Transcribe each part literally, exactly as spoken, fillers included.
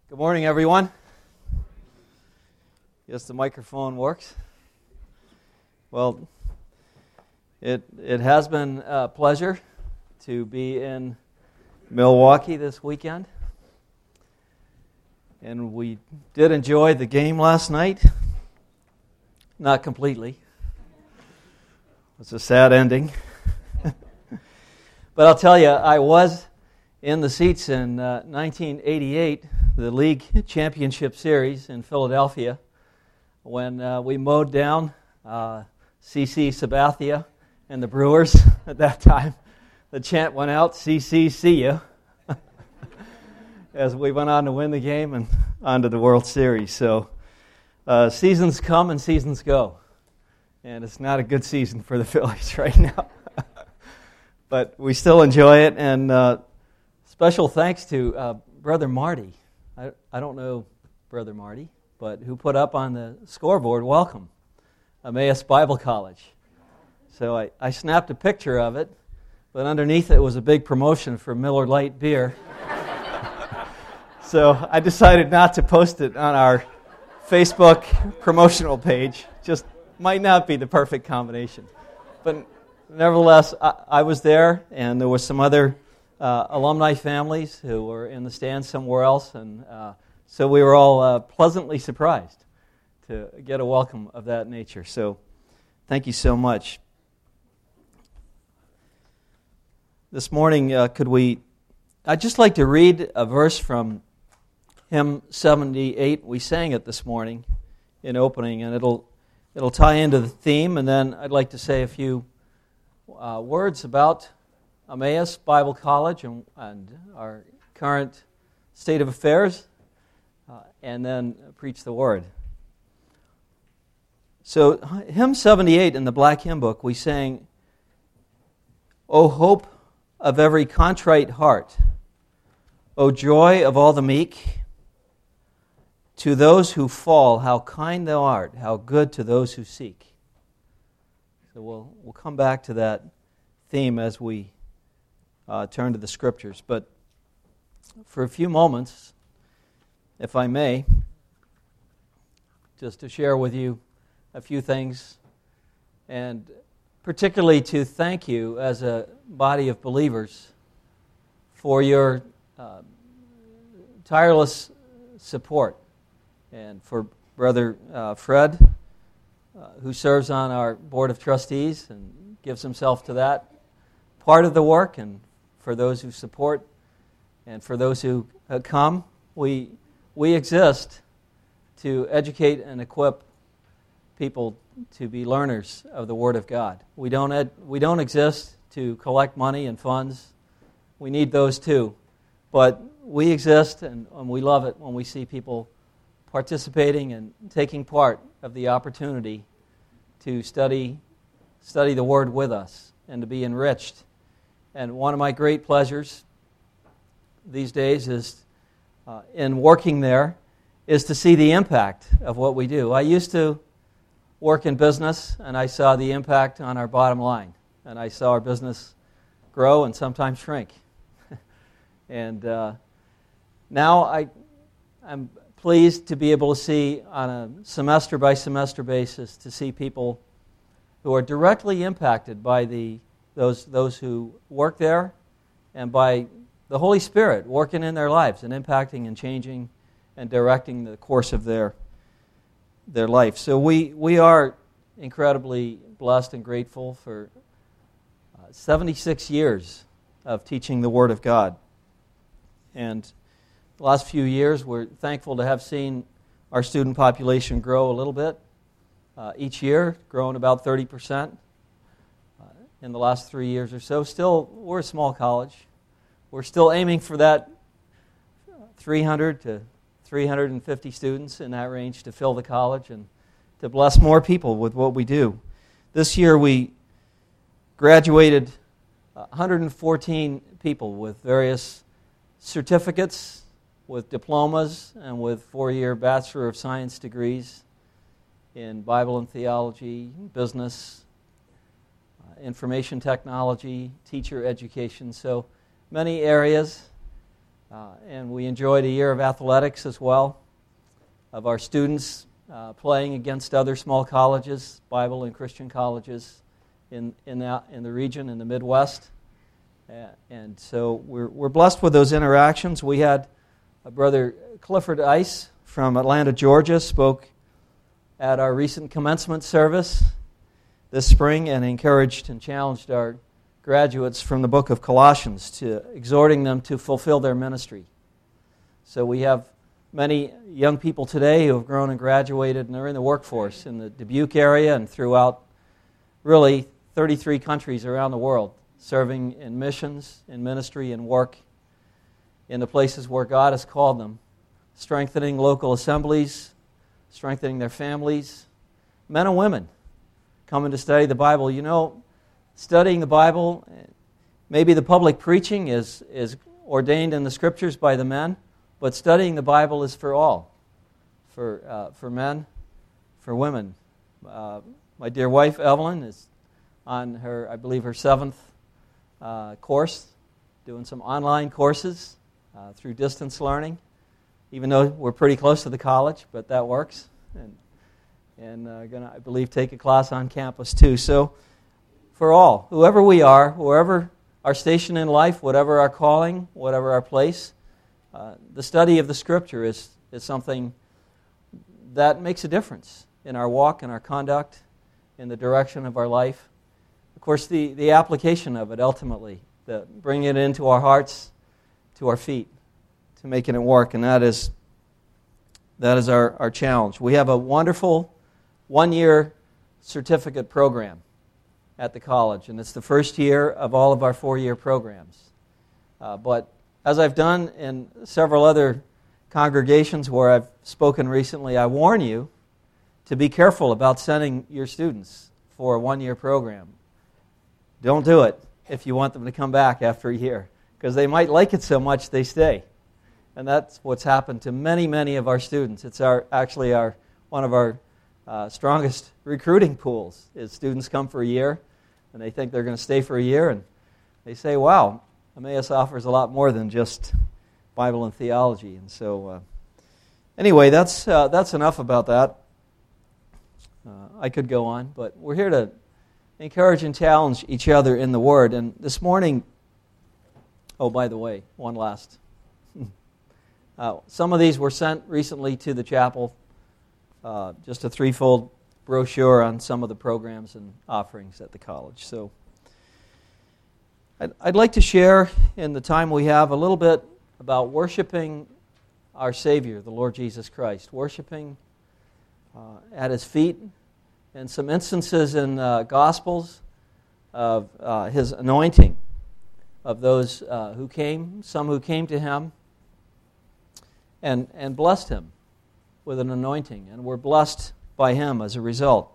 Good morning, everyone. Yes, the microphone works. Well, it it has been a pleasure to be in Milwaukee this weekend. And we did enjoy the game last night. Not completely. It was a sad ending. But I'll tell you, I was in the seats in uh, nineteen eighty-eight, the league championship series in Philadelphia, when uh, we mowed down uh, C C Sabathia and the Brewers at that time. The chant went out, C C see ya, as we went on to win the game and on to the World Series. So uh, seasons come and seasons go, and it's not a good season for the Phillies right now. But we still enjoy it, and uh, special thanks to uh, Brother Marty. I, I don't know Brother Marty, but who put up on the scoreboard, welcome, Emmaus Bible College. So I, I snapped a picture of it, but underneath it was a big promotion for Miller Lite beer. So I decided not to post it on our Facebook promotional page. Just might not be the perfect combination. But nevertheless, I, I was there, and there were some other uh, alumni families who were in the stands somewhere else, and uh, so we were all uh, pleasantly surprised to get a welcome of that nature. So thank you so much. This morning, uh, could we, I'd just like to read a verse from Hymn seventy-eight. We sang it this morning in opening, and it'll it'll tie into the theme, and then I'd like to say a few Uh, words about Emmaus Bible College and, and our current state of affairs, uh, and then preach the Word. So, hymn seventy-eight in the Black Hymn Book, we sang, "O hope of every contrite heart, O joy of all the meek, to those who fall, how kind thou art, how good to those who seek." So we'll we'll come back to that theme as we uh, turn to the Scriptures. But for a few moments, if I may, just to share with you a few things, and particularly to thank you as a body of believers for your uh, tireless support, and for Brother uh, Fred, Uh, who serves on our Board of Trustees and gives himself to that part of the work, and for those who support, and for those who uh, come. We we exist to educate and equip people to be learners of the Word of God. We don't ed, we don't exist to collect money and funds. We need those too, but we exist, and, and we love it when we see people participating and taking part of the opportunity to study study the Word with us and to be enriched. And one of my great pleasures these days is uh, in working there is to see the impact of what we do. I used to work in business, and I saw the impact on our bottom line, and I saw our business grow and sometimes shrink. and uh, now I I'm pleased to be able to see on a semester-by-semester basis to see people who are directly impacted by the those those who work there, and by the Holy Spirit working in their lives and impacting and changing and directing the course of their their life. So we we are incredibly blessed and grateful for uh, seventy-six years of teaching the Word of God. And the last few years, we're thankful to have seen our student population grow a little bit uh, each year, growing about thirty percent uh, in the last three years or so. Still, we're a small college. We're still aiming for that three hundred to three hundred fifty students in that range to fill the college and to bless more people with what we do. This year, we graduated one hundred fourteen people with various certificates, with diplomas, and with four-year Bachelor of Science degrees in Bible and theology, business, uh, information technology, teacher education. So many areas Uh, and we enjoyed a year of athletics as well, of our students uh, playing against other small colleges, Bible and Christian colleges in in the, in the region, in the Midwest. Uh, and so we're we're blessed with those interactions. We had a brother Clifford Ice from Atlanta, Georgia, spoke at our recent commencement service this spring and encouraged and challenged our graduates from the book of Colossians, to exhorting them to fulfill their ministry. So we have many young people today who have grown and graduated and are in the workforce in the Dubuque area and throughout really thirty-three countries around the world, serving in missions, in ministry, and work in the places where God has called them, strengthening local assemblies, strengthening their families, men and women coming to study the Bible. You know, studying the Bible, maybe the public preaching is, is ordained in the Scriptures by the men, but studying the Bible is for all, for uh, for men, for women. Uh, my dear wife, Evelyn, is on her, I believe, her seventh uh, course, doing some online courses uh, through distance learning, even though we're pretty close to the college, but that works. And and uh, gonna, I believe, take a class on campus too. So, for all, whoever we are, wherever our station in life, whatever our calling, whatever our place, uh, the study of the Scripture is, is something that makes a difference in our walk, in our conduct, in the direction of our life. Of course, the, the application of it ultimately, the bringing it into our hearts, to our feet, to making it work, and that is that is our, our challenge. We have a wonderful one-year certificate program at the college, and it's the first year of all of our four-year programs. Uh, but as I've done in several other congregations where I've spoken recently, I warn you to be careful about sending your students for a one-year program. Don't do it if you want them to come back after a year, because they might like it so much they stay. And that's what's happened to many, many of our students. It's our actually our one of our uh, strongest recruiting pools is students come for a year, and they think they're going to stay for a year, and they say, wow, Emmaus offers a lot more than just Bible and theology. And so, uh, anyway, that's uh, that's enough about that. Uh, I could go on, but we're here to encourage and challenge each other in the Word. And this morning, oh, by the way, one last. uh, some of these were sent recently to the chapel, uh, just a threefold brochure on some of the programs and offerings at the college. So I'd, I'd like to share in the time we have a little bit about worshiping our Savior, the Lord Jesus Christ, worshiping uh, at His feet, and some instances in uh, Gospels of uh, His anointing of those uh, who came, some who came to Him and, and blessed Him with an anointing, and were blessed by Him as a result.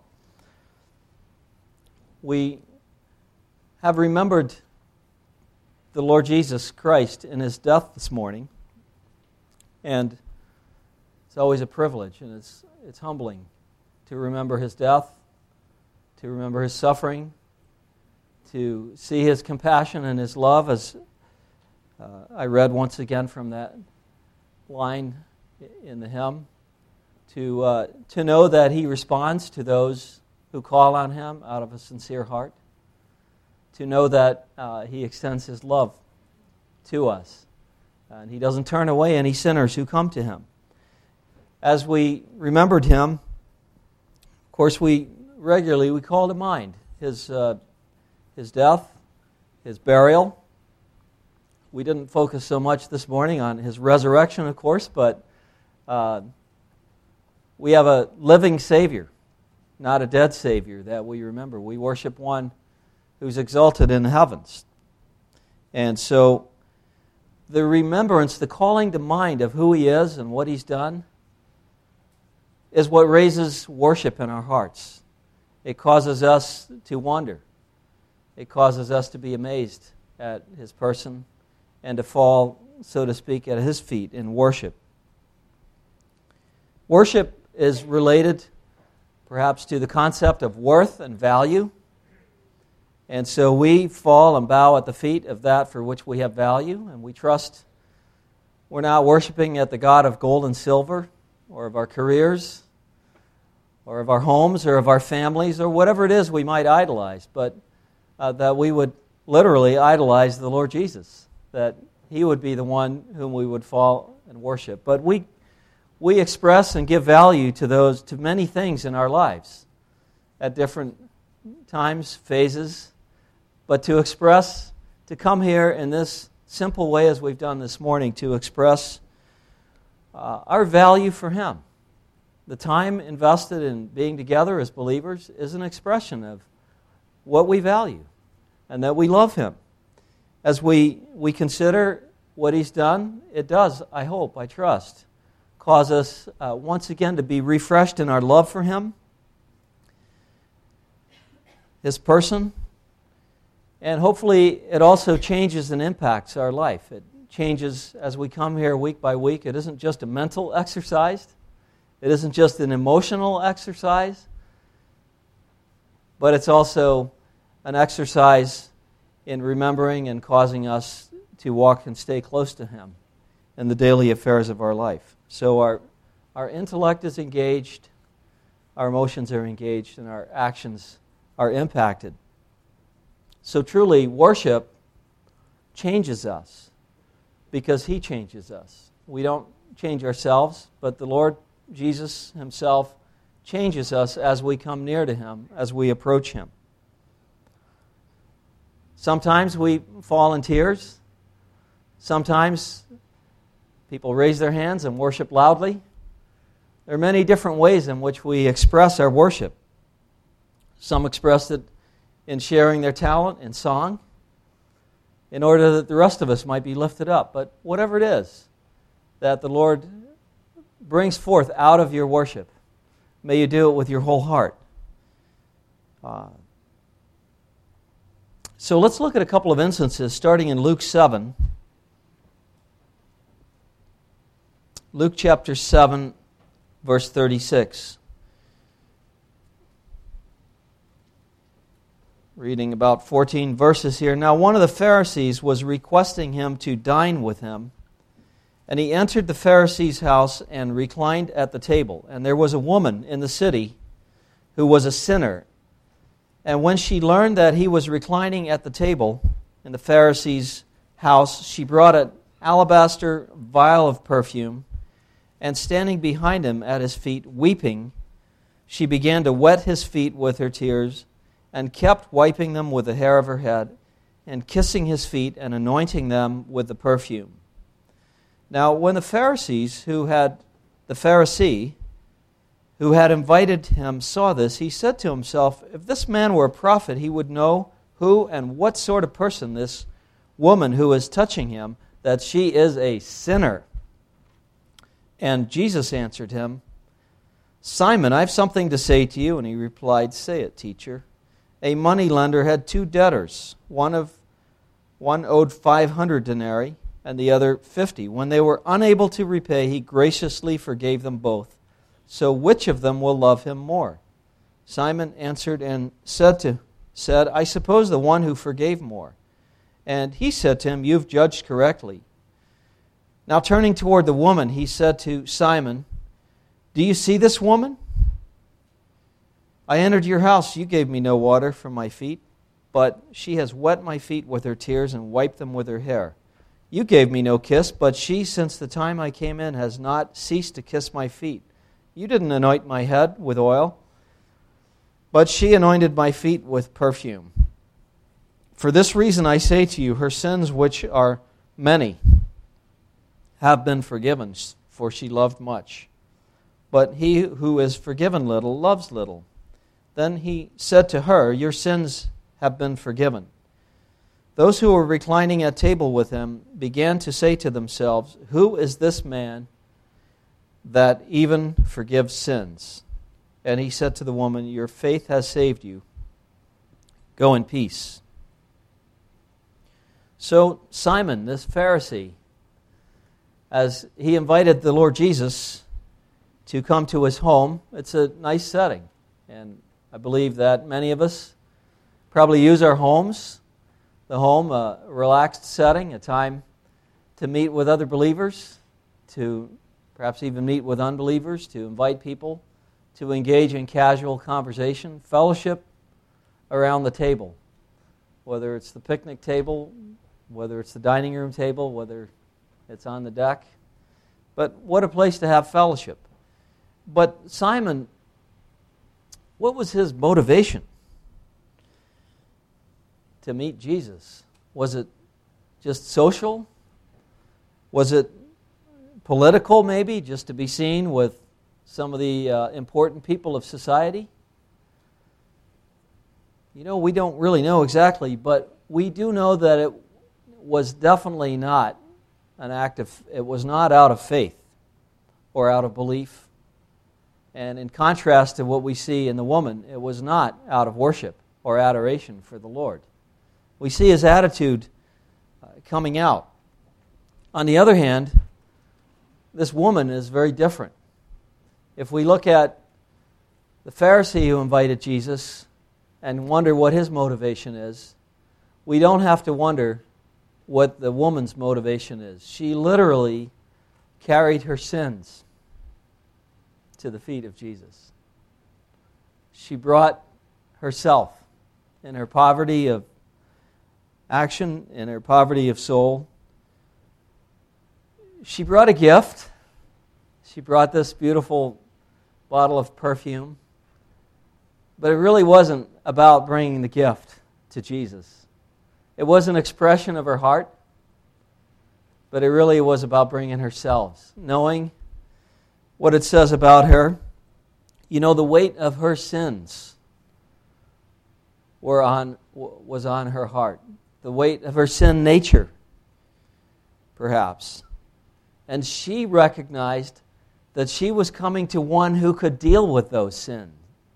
We have remembered the Lord Jesus Christ in His death this morning, and it's always a privilege, and it's it's humbling to remember His death, to remember His suffering, to see His compassion and His love, as uh, I read once again from that line in the hymn, to uh, to know that He responds to those who call on Him out of a sincere heart, to know that uh, He extends His love to us, and He doesn't turn away any sinners who come to Him. As we remembered Him, of course, we regularly we call to mind His uh, His death, His burial. We didn't focus so much this morning on His resurrection, of course, but uh, we have a living Savior, not a dead Savior that we remember. We worship one who's exalted in the heavens. And so the remembrance, the calling to mind of who He is and what He's done is what raises worship in our hearts. It causes us to wonder. It causes us to be amazed at His person and to fall, so to speak, at His feet in worship. Worship is related perhaps to the concept of worth and value. And so we fall and bow at the feet of that for which we have value, and we trust we're not worshiping at the God of gold and silver, or of our careers, or of our homes, or of our families, or whatever it is we might idolize, but uh, that we would literally idolize the Lord Jesus, that He would be the one whom we would fall and worship. But we we express and give value to those, to many things in our lives at different times, phases, but to express, to come here in this simple way as we've done this morning, to express uh, our value for Him. The time invested in being together as believers is an expression of what we value and that we love Him. As we, we consider what He's done, it does, I hope, I trust, cause us uh, once again to be refreshed in our love for Him, His person, and hopefully it also changes and impacts our life. It changes as we come here week by week. It isn't just a mental exercise. It isn't just an emotional exercise, but it's also an exercise in remembering and causing us to walk and stay close to Him in the daily affairs of our life. So our, our intellect is engaged, our emotions are engaged, and our actions are impacted. So truly, worship changes us because He changes us. We don't change ourselves, but the Lord Jesus Himself changes us as we come near to Him, as we approach Him. Sometimes we fall in tears. Sometimes people raise their hands and worship loudly. There are many different ways in which we express our worship. Some express it in sharing their talent in song, in order that the rest of us might be lifted up. But whatever it is that the Lord brings forth out of your worship, may you do it with your whole heart. Uh, so let's look at a couple of instances, starting in Luke seven. Luke chapter seven, verse thirty-six. Reading about fourteen verses here. Now one of the Pharisees was requesting him to dine with him, and he entered the Pharisee's house and reclined at the table. And there was a woman in the city who was a sinner. And when she learned that he was reclining at the table in the Pharisee's house, she brought an alabaster vial of perfume, and standing behind him at his feet, weeping, she began to wet his feet with her tears, and kept wiping them with the hair of her head, and kissing his feet and anointing them with the perfume. Now, when the Pharisees who had, the Pharisee who had invited him saw this, he said to himself, if this man were a prophet, he would know who and what sort of person this woman who is touching him, that she is a sinner. And Jesus answered him, Simon, I have something to say to you. And he replied, say it, teacher. A moneylender had two debtors. One of one owed five hundred denarii, and the other fifty. When they were unable to repay, he graciously forgave them both. So which of them will love him more? Simon answered and said to said, I suppose the one who forgave more. And he said to him, you've judged correctly. Now turning toward the woman, he said to Simon, do you see this woman? I entered your house, you gave me no water for my feet, but she has wet my feet with her tears and wiped them with her hair. You gave me no kiss, but she, since the time I came in, has not ceased to kiss my feet. You didn't anoint my head with oil, but she anointed my feet with perfume. For this reason I say to you, her sins, which are many, have been forgiven, for she loved much. But he who is forgiven little loves little. Then he said to her, your sins have been forgiven. Those who were reclining at table with him began to say to themselves, who is this man that even forgives sins? And he said to the woman, your faith has saved you. Go in peace. So Simon, this Pharisee, as he invited the Lord Jesus to come to his home, it's a nice setting. And I believe that many of us probably use our homes, the home, a relaxed setting, a time to meet with other believers, to perhaps even meet with unbelievers, to invite people to engage in casual conversation, fellowship around the table, whether it's the picnic table, whether it's the dining room table, whether it's on the deck. But what a place to have fellowship. But Simon, what was his motivation to meet Jesus? Was it just social? Was it political, maybe, just to be seen with some of the uh, important people of society? You know, we don't really know exactly, but we do know that it was definitely not an act of, it was not out of faith or out of belief. And in contrast to what we see in the woman, it was not out of worship or adoration for the Lord. We see his attitude uh, coming out. On the other hand, this woman is very different. If we look at the Pharisee who invited Jesus and wonder what his motivation is, we don't have to wonder what the woman's motivation is. She literally carried her sins to the feet of Jesus. She brought herself in her poverty of action, in her poverty of soul. She brought a gift. She brought this beautiful bottle of perfume. But it really wasn't about bringing the gift to Jesus. It was an expression of her heart, but it really was about bringing herself, knowing what it says about her. You know, the weight of her sins were on was on her heart. The weight of her sin nature, perhaps. And she recognized that she was coming to one who could deal with those sins.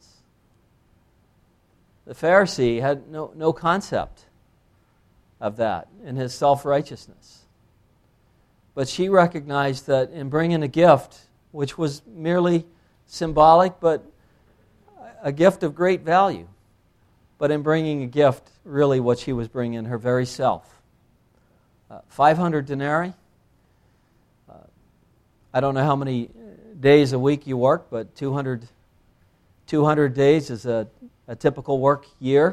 The Pharisee had no, no concept of that in his self-righteousness. But she recognized that in bringing a gift, which was merely symbolic, but a gift of great value, but in bringing a gift, really what she was bringing, her very self. Uh, five hundred denarii. Uh, I don't know how many days a week you work, but two hundred, two hundred days is a, a typical work year.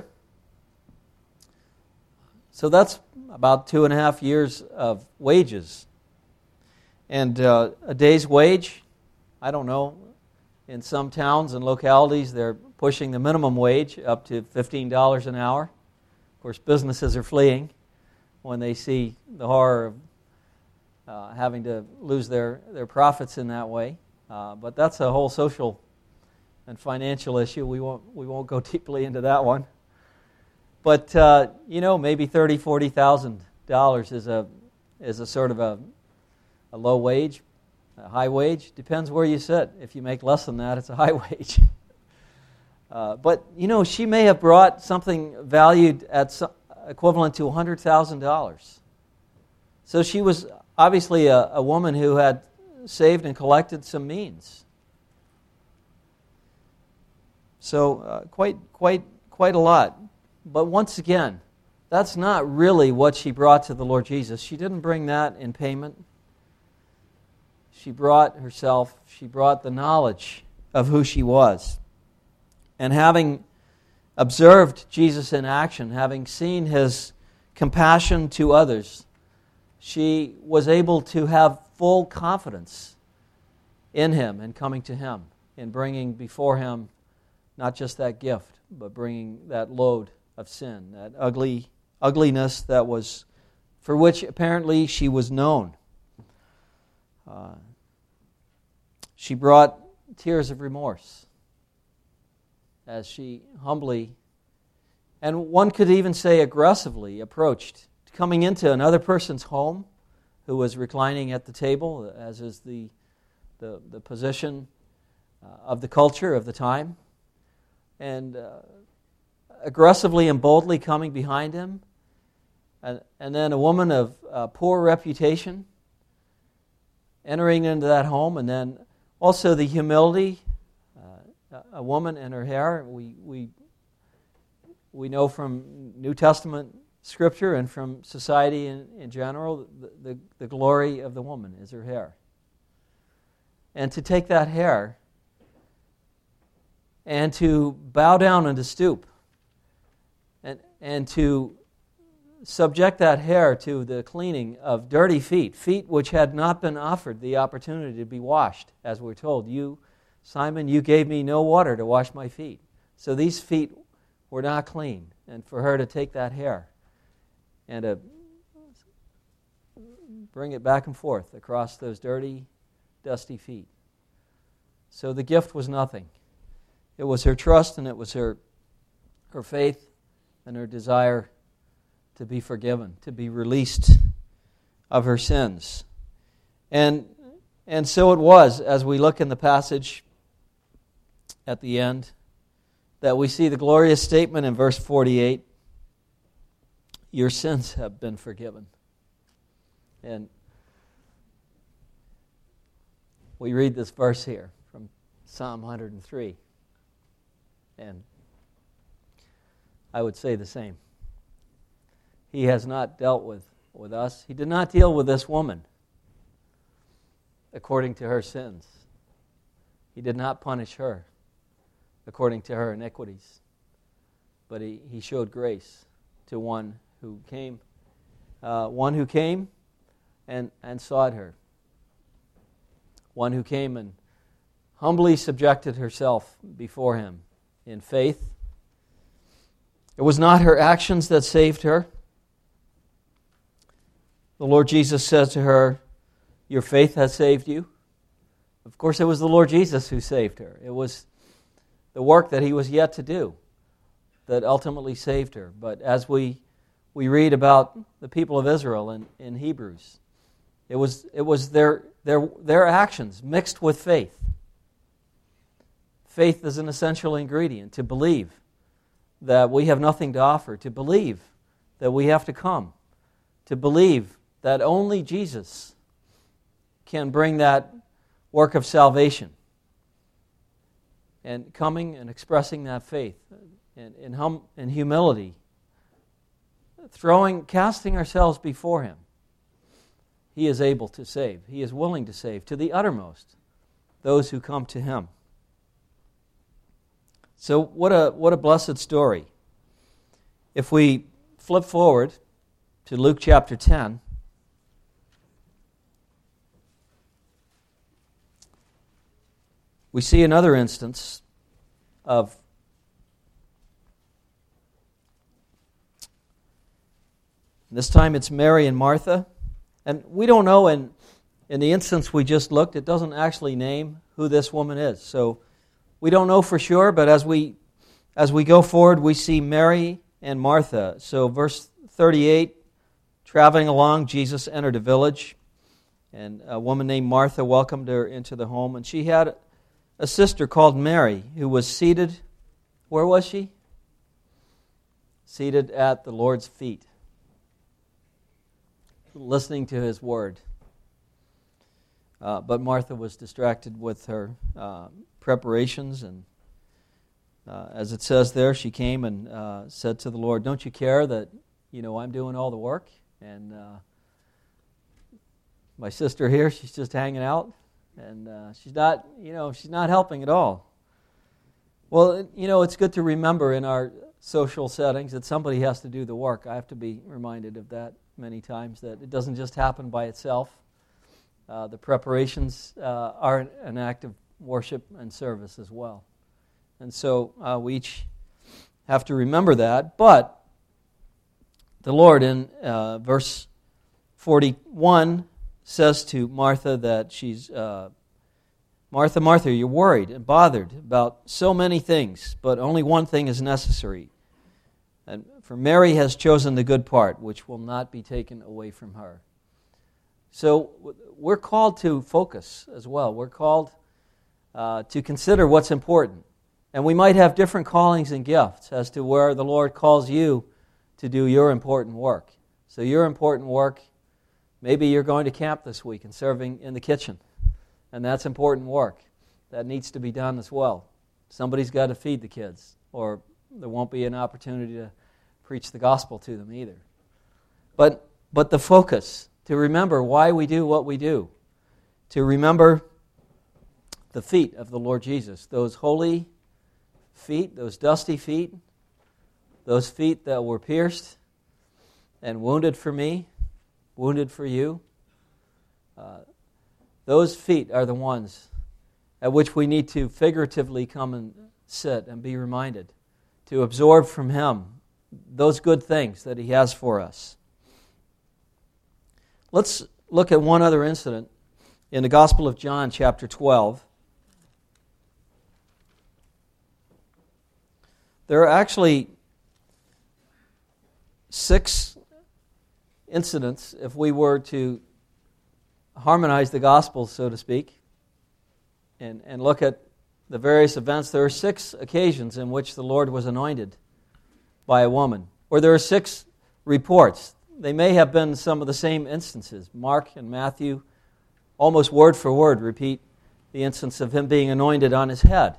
So that's about two and a half years of wages. And uh, a day's wage, I don't know, in some towns and localities they're pushing the minimum wage up to fifteen dollars an hour. Of course, businesses are fleeing when they see the horror of uh, having to lose their, their profits in that way. Uh, but that's a whole social and financial issue. We won't we won't go deeply into that one. But uh, you know, maybe thirty, forty thousand dollars is a is a sort of a a low wage, a high wage. Depends where you sit. If you make less than that, it's a high wage. uh, but you know, she may have brought something valued at some, equivalent to a hundred thousand dollars. So she was obviously a, a woman who had saved and collected some means. So uh, quite, quite, quite a lot. But once again, that's not really what she brought to the Lord Jesus. She didn't bring that in payment. She brought herself, she brought the knowledge of who she was. And having observed Jesus in action, having seen his compassion to others, she was able to have full confidence in him and coming to him, in bringing before him not just that gift, but bringing that load of sin, that ugly ugliness that was, for which apparently she was known. Uh, she brought tears of remorse as she humbly, and one could even say aggressively, approached, coming into another person's home who was reclining at the table, as is the the, the position uh, of the culture of the time, and uh, aggressively and boldly coming behind him, and, and then a woman of uh, poor reputation entering into that home, and then also the humility, uh, a woman and her hair. We we we know from New Testament Scripture and from society in, in general, the, the, the glory of the woman is her hair. And to take that hair and to bow down and to stoop and, and to subject that hair to the cleaning of dirty feet, feet which had not been offered the opportunity to be washed, as we're told. You, Simon, you gave me no water to wash my feet. So these feet were not clean. And for her to take that hair and to bring it back and forth across those dirty, dusty feet. So the gift was nothing. It was her trust and it was her, her faith and her desire to be forgiven, to be released of her sins. And, and so it was, as we look in the passage at the end, that we see the glorious statement in verse forty-eight, your sins have been forgiven. And we read this verse here from Psalm one hundred three. And I would say the same. He has not dealt with, with us. He did not deal with this woman according to her sins. He did not punish her according to her iniquities. But he, he showed grace to one who came, uh, one who came and, and sought her. One who came and humbly subjected herself before him in faith. It was not her actions that saved her. The Lord Jesus said to her, your faith has saved you. Of course, it was the Lord Jesus who saved her. It was the work that he was yet to do that ultimately saved her. But as we we read about the people of Israel in, in Hebrews, it was it was their their their actions mixed with faith. Faith is an essential ingredient, to believe that we have nothing to offer, to believe that we have to come, to believe that only Jesus can bring that work of salvation. And coming and expressing that faith in, in, hum, in humility, throwing, casting ourselves before him, he is able to save. He is willing to save to the uttermost those who come to him. So what a what a blessed story. If we flip forward to Luke chapter ten, we see another instance of this time it's Mary and Martha. And we don't know, in, in the instance we just looked, it doesn't actually name who this woman is. So we don't know for sure, but as we as we go forward, we see Mary and Martha. So verse thirty-eight, traveling along, Jesus entered a village, and a woman named Martha welcomed her into the home. And she had a sister called Mary who was seated, where was she? Seated at the Lord's feet, listening to his word. Uh, but Martha was distracted with her uh, preparations, and uh, as it says there, she came and uh, said to the Lord, don't you care that, you know, I'm doing all the work, and uh, my sister here, she's just hanging out, and uh, she's not, you know, she's not helping at all. Well, you know, it's good to remember in our social settings that somebody has to do the work. I have to be reminded of that many times, that it doesn't just happen by itself. Uh, the preparations uh, are an act of worship and service as well. And so uh, we each have to remember that. But the Lord in uh, verse forty-one says to Martha that she's, uh, Martha, Martha, you're worried and bothered about so many things, but only one thing is necessary. And for Mary has chosen the good part, which will not be taken away from her. So we're called to focus as well. We're called uh, to consider what's important. And we might have different callings and gifts as to where the Lord calls you to do your important work. So your important work, maybe you're going to camp this week and serving in the kitchen. And that's important work. That needs to be done as well. Somebody's got to feed the kids, or there won't be an opportunity to preach the gospel to them either. But, but the focus, to remember why we do what we do, to remember the feet of the Lord Jesus, those holy feet, those dusty feet, those feet that were pierced and wounded for me, wounded for you. Uh, those feet are the ones at which we need to figuratively come and sit and be reminded, to absorb from Him those good things that He has for us. Let's look at one other incident in the Gospel of John, chapter twelve. There are actually six incidents, if we were to harmonize the Gospels, so to speak, and, and look at the various events. There are six occasions in which the Lord was anointed by a woman, or there are six reports. They may have been some of the same instances. Mark and Matthew, almost word for word, repeat the instance of Him being anointed on His head.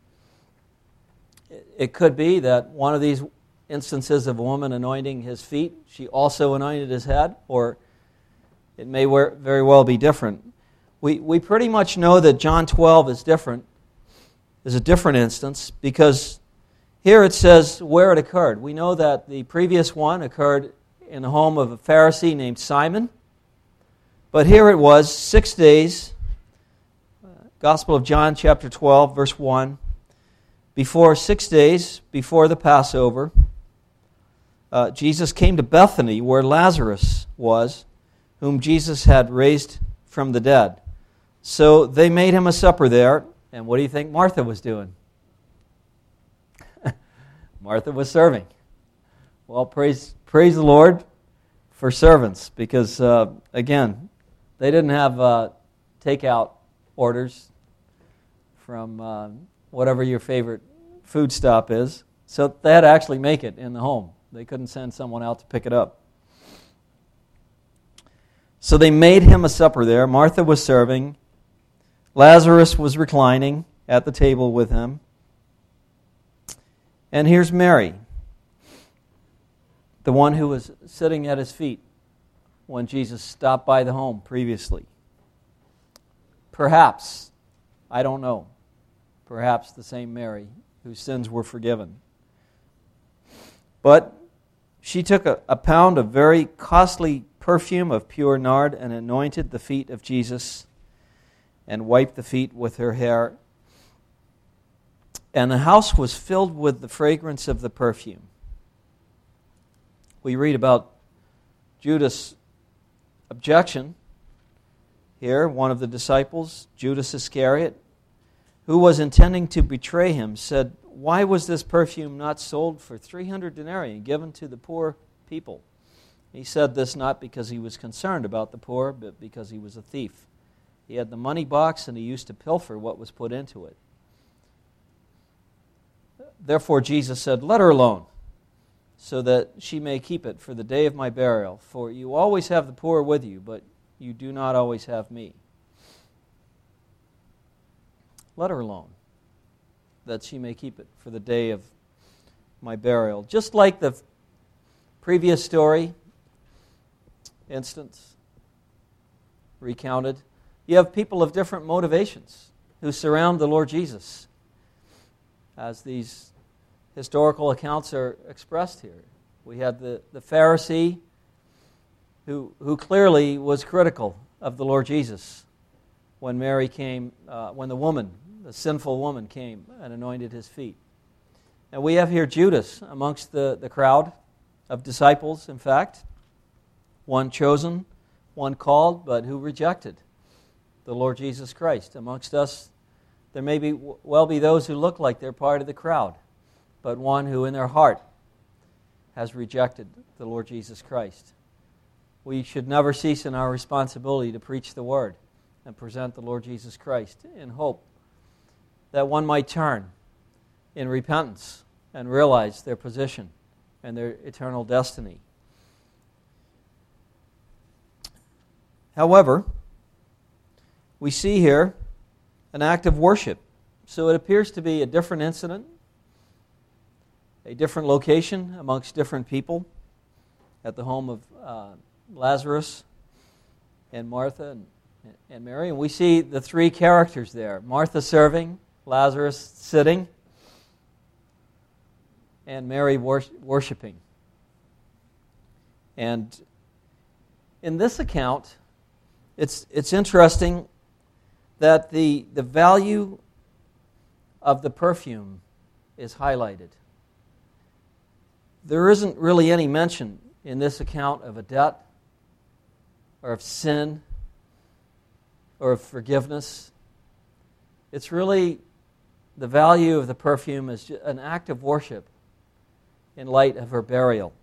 It could be that one of these instances of a woman anointing His feet, she also anointed His head, or it may very well be different. We we pretty much know that John twelve is different, is a different instance, because here it says where it occurred. We know that the previous one occurred in the home of a Pharisee named Simon, but here it was six days, Gospel of John chapter twelve, verse one, before six days before the Passover, uh, Jesus came to Bethany where Lazarus was, whom Jesus had raised from the dead. So they made Him a supper there, and what do you think Martha was doing? Martha was serving. Well, praise praise the Lord for servants, because, uh, again, they didn't have uh, takeout orders from uh, whatever your favorite food stop is. So they had to actually make it in the home. They couldn't send someone out to pick it up. So they made Him a supper there. Martha was serving. Lazarus was reclining at the table with Him. And here's Mary, the one who was sitting at His feet when Jesus stopped by the home previously. Perhaps, I don't know, perhaps the same Mary whose sins were forgiven. But she took a, a pound of very costly perfume of pure nard and anointed the feet of Jesus and wiped the feet with her hair. And the house was filled with the fragrance of the perfume. We read about Judas' objection here. One of the disciples, Judas Iscariot, who was intending to betray Him, said, "Why was this perfume not sold for three hundred denarii and given to the poor people?" He said this not because he was concerned about the poor, but because he was a thief. He had the money box and he used to pilfer what was put into it. Therefore Jesus said, "Let her alone, so that she may keep it for the day of my burial. For you always have the poor with you, but you do not always have me." Let her alone, that she may keep it for the day of my burial. Just like the previous story, instance, recounted, you have people of different motivations who surround the Lord Jesus, as these historical accounts are expressed here. We had the, the Pharisee who, who clearly was critical of the Lord Jesus when Mary came, uh, when the woman, the sinful woman came and anointed His feet. And we have here Judas amongst the, the crowd of disciples, in fact, one chosen, one called, but who rejected the Lord Jesus Christ. Amongst us, there may be well be those who look like they're part of the crowd, but one who in their heart has rejected the Lord Jesus Christ. We should never cease in our responsibility to preach the Word and present the Lord Jesus Christ in hope that one might turn in repentance and realize their position and their eternal destiny. However, we see here an act of worship. So it appears to be a different incident, a different location amongst different people. at the home of uh, Lazarus and Martha and, and Mary. And we see the three characters there. Martha serving, Lazarus sitting, and Mary wor- worshiping. And in this account, it's it's interesting that the the value of the perfume is highlighted. There isn't really any mention in this account of a debt or of sin or of forgiveness. It's really the value of the perfume is an act of worship in light of her burial.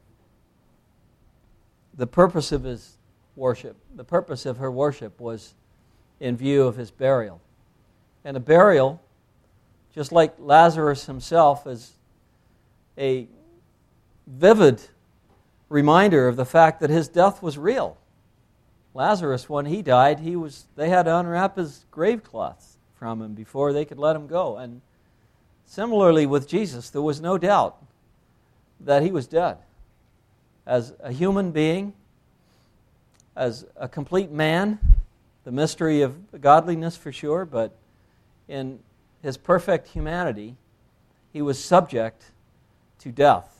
The purpose of his worship, the purpose of her worship was in view of his burial. And a burial, just like Lazarus himself, is a vivid reminder of the fact that his death was real. Lazarus, when he died, he was they had to unwrap his grave cloths from him before they could let him go. And similarly with Jesus, there was no doubt that he was dead. As a human being, as a complete man, the mystery of godliness for sure, but in his perfect humanity, he was subject to death.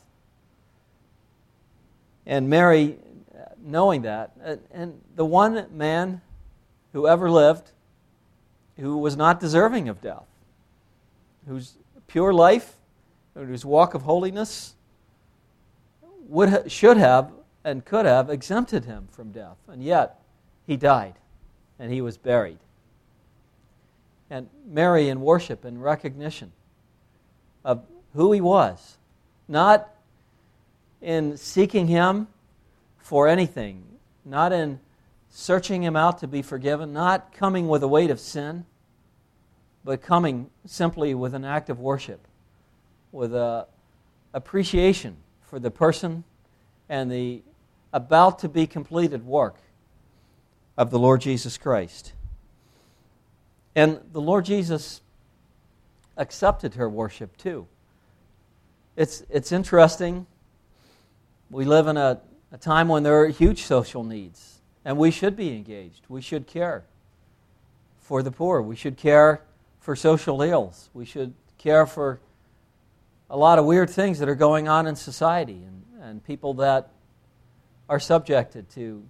And Mary, knowing that, and the one man who ever lived who was not deserving of death, whose pure life, whose walk of holiness would ha- should have and could have exempted him from death, and yet he died and he was buried. And Mary, in worship and recognition of who he was, not in seeking him for anything, not in searching him out to be forgiven, not coming with a weight of sin, but coming simply with an act of worship, with a appreciation for the person and the about to be completed work of the Lord Jesus Christ. And the Lord Jesus accepted her worship too. It's it's interesting. We live in a, a time when there are huge social needs, and we should be engaged. We should care for the poor. We should care for social ills. We should care for a lot of weird things that are going on in society, and, and people that are subjected to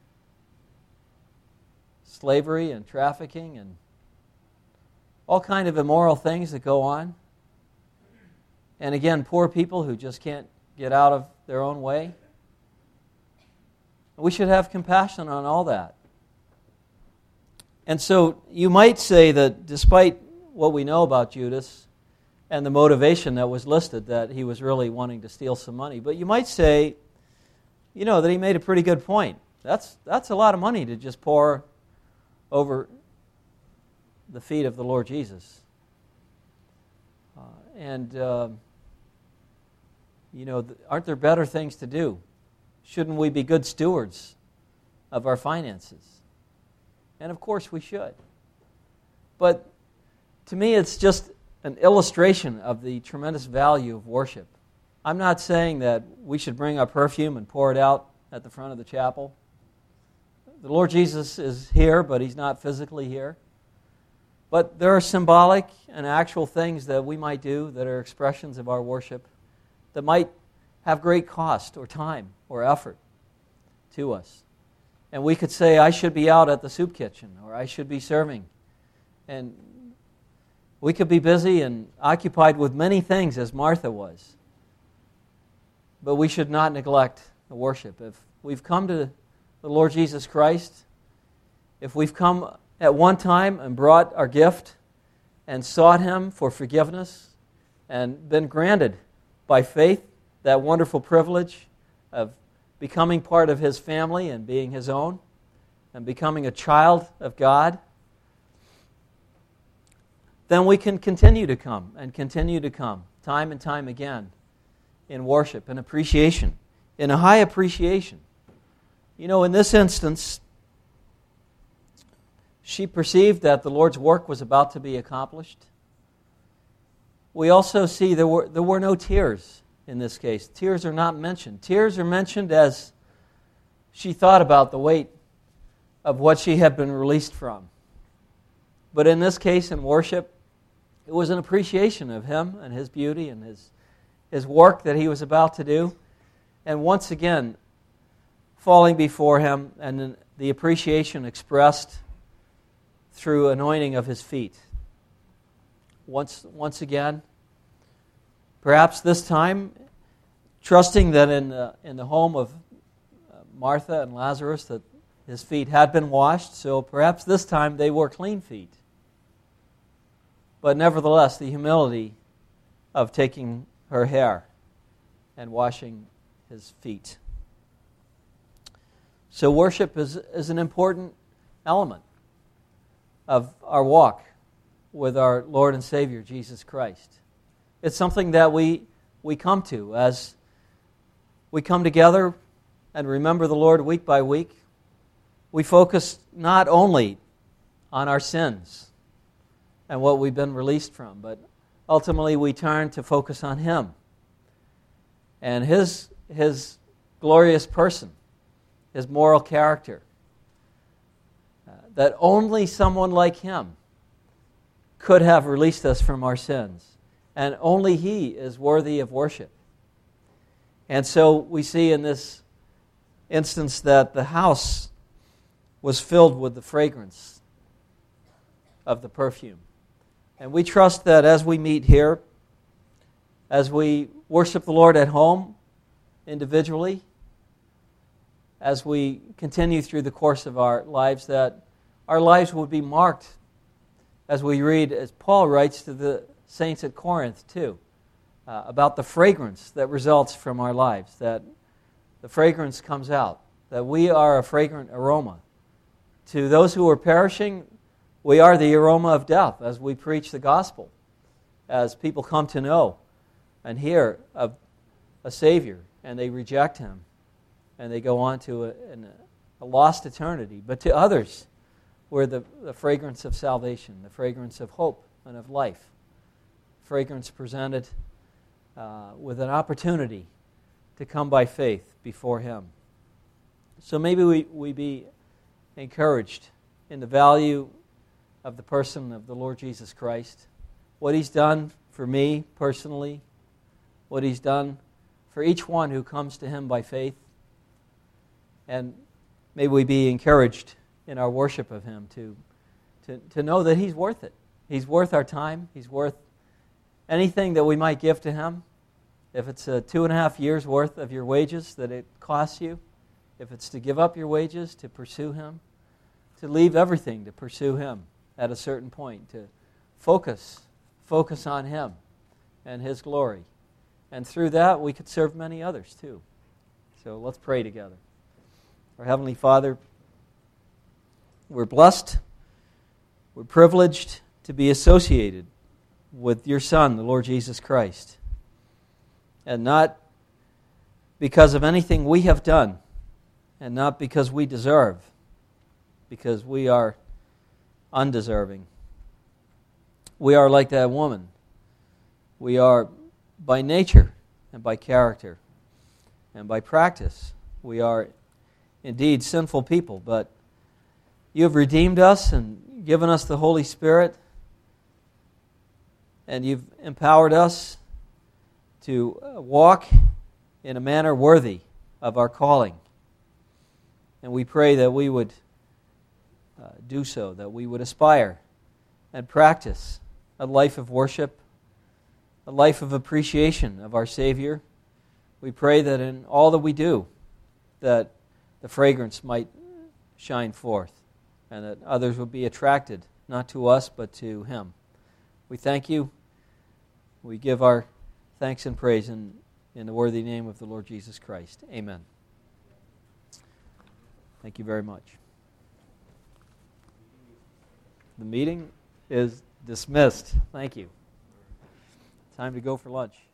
slavery and trafficking and all kind of immoral things that go on. And again, poor people who just can't get out of their own way. We should have compassion on all that. And so you might say that despite what we know about Judas and the motivation that was listed, that he was really wanting to steal some money, but you might say, you know, that he made a pretty good point. That's that's a lot of money to just pour over the feet of the Lord Jesus. Uh, and, uh, you know, aren't there better things to do? Shouldn't we be good stewards of our finances? And of course we should. But to me it's just an illustration of the tremendous value of worship. I'm not saying that we should bring our perfume and pour it out at the front of the chapel. The Lord Jesus is here, but He's not physically here. But there are symbolic and actual things that we might do that are expressions of our worship that might have great cost or time or effort to us. And we could say, I should be out at the soup kitchen, or I should be serving. And we could be busy and occupied with many things as Martha was. But we should not neglect the worship. If we've come to the Lord Jesus Christ, if we've come at one time and brought our gift and sought Him for forgiveness and been granted by faith that wonderful privilege of becoming part of His family and being His own and becoming a child of God, then we can continue to come and continue to come time and time again in worship and appreciation, in a high appreciation. You know, in this instance, she perceived that the Lord's work was about to be accomplished. We also see there were there were no tears in this case. Tears are not mentioned. Tears are mentioned as she thought about the weight of what she had been released from. But in this case, in worship, it was an appreciation of him and his beauty and his, his work that he was about to do. And once again, falling before him, and the appreciation expressed through anointing of his feet. Once, once again, perhaps this time, trusting that in the, in the home of Martha and Lazarus that his feet had been washed, so perhaps this time they wore clean feet. But nevertheless, the humility of taking her hair and washing his feet. So worship is, is an important element of our walk with our Lord and Savior, Jesus Christ. It's something that we, we come to as we come together and remember the Lord week by week. We focus not only on our sins and what we've been released from, but ultimately we turn to focus on Him and His, His glorious person, His moral character, uh, that only someone like Him could have released us from our sins, and only He is worthy of worship. And so we see in this instance that the house was filled with the fragrance of the perfume. And we trust that as we meet here, as we worship the Lord at home, individually, as we continue through the course of our lives, that our lives would be marked, as we read, as Paul writes to the saints at Corinth too, uh, about the fragrance that results from our lives, that the fragrance comes out, that we are a fragrant aroma. To those who are perishing, we are the aroma of death as we preach the gospel, as people come to know and hear of a Savior, and they reject Him, and they go on to a, a lost eternity. But to others, we're the, the fragrance of salvation, the fragrance of hope and of life, fragrance presented uh, with an opportunity to come by faith before Him. So maybe we, we be encouraged in the value of the person of the Lord Jesus Christ, what He's done for me personally, what He's done for each one who comes to Him by faith, and may we be encouraged in our worship of Him to, to, to know that He's worth it. He's worth our time. He's worth anything that we might give to Him. If it's a two and a half years worth of your wages that it costs you, if it's to give up your wages to pursue Him, to leave everything to pursue Him at a certain point, to focus, focus on Him and His glory. And through that, we could serve many others too. So let's pray together. Our Heavenly Father, we're blessed, we're privileged to be associated with Your Son, the Lord Jesus Christ. And not because of anything we have done, and not because we deserve, because we are undeserving. We are like that woman. We are by nature and by character and by practice. We are indeed sinful people, but You have redeemed us and given us the Holy Spirit, and You've empowered us to walk in a manner worthy of our calling. And we pray that we would uh, do so, that we would aspire and practice a life of worship, a life of appreciation of our Savior. We pray that in all that we do, that the fragrance might shine forth, and that others would be attracted, not to us, but to Him. We thank You. We give our thanks and praise in, in the worthy name of the Lord Jesus Christ. Amen. Thank you very much. The meeting is dismissed. Thank you. Time to go for lunch.